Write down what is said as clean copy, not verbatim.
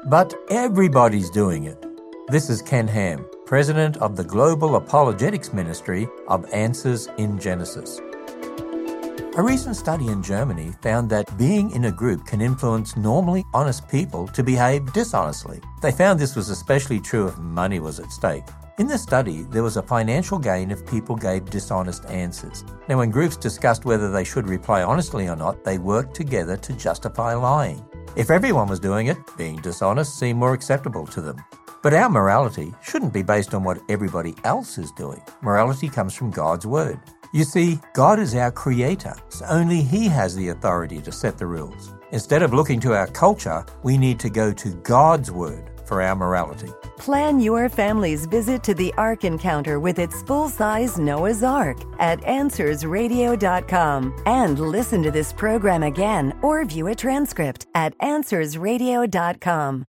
But everybody's doing it. This is Ken Ham, President of the Global Apologetics Ministry of Answers in Genesis. A recent study in Germany found that being in a group can influence normally honest people to behave dishonestly. They found this was especially true if money was at stake. In the study, there was a financial gain if people gave dishonest answers. Now, when groups discussed whether they should reply honestly or not, they worked together to justify lying. If everyone was doing it, being dishonest seemed more acceptable to them. But our morality shouldn't be based on what everybody else is doing. Morality comes from God's Word. You see, God is our creator, so only He has the authority to set the rules. Instead of looking to our culture, we need to go to God's Word for our morality. Plan your family's visit to the Ark Encounter with its full-size Noah's Ark at AnswersRadio.com. And listen to this program again or view a transcript at AnswersRadio.com.